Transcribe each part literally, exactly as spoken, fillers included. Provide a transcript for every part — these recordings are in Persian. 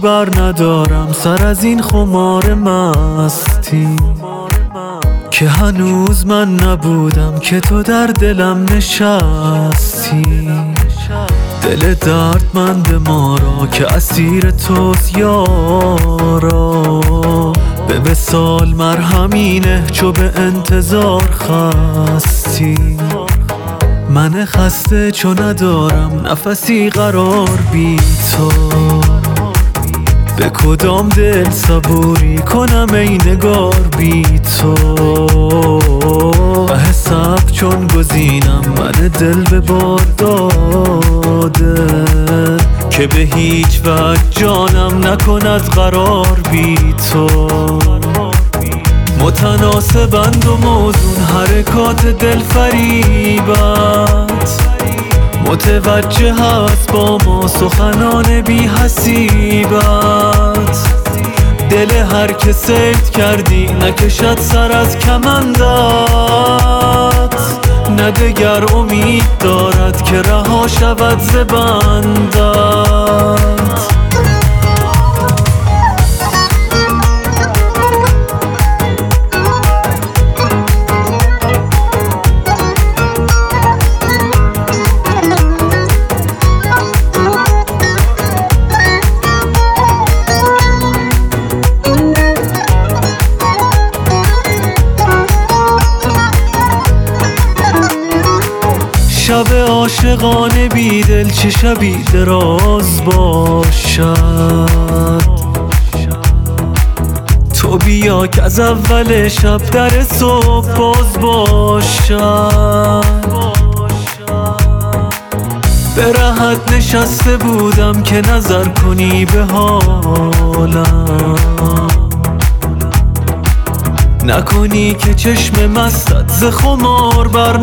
بر ندارم سر از این خمار مستی که هنوز من نبودم که تو در دلم نشستی. دل دردمند ما را که اسیر توست یارا، به وصال مرهمینه چو به انتظار خستی. من خسته چو ندارم نفسی قرار بی تو، به کدام دل صبوری کنم ای نگار بی تو. و حساب چون گزینم من دل به بار داده که به هیچ وجه جانم نکند قرار بی تو. متناسبند و موزون حرکات دل فریبت، متوجه هست با ما سخنان بی حسیبت. دل هر که صید کردی نکشد سر از کمندت، نه دگر امید دارد که رها شود ز بندت. شب عاشقانه بی دل چه شبی دراز باشد، تو بیا که از اول شب در صبح باز باشد. به رهت نشسته بودم که نظر کنی به حالم، نکنی که چشم مستت ز خمار بر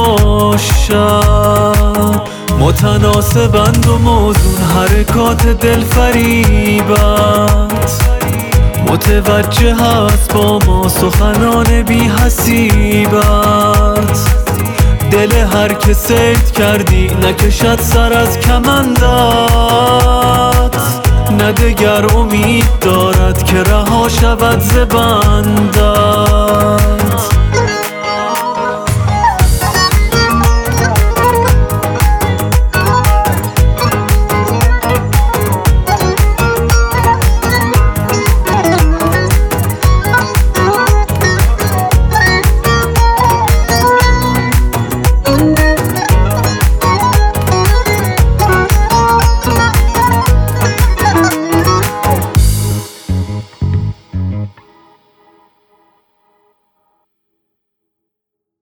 نباشد. متناسبند و موزون حرکات دل فریبت، متوجه هست با ما سخنان بی حسیبت. دل هر که صید کردی نکشد سر از کمندت، نه دگر امید دارد که رها شود ز بندت.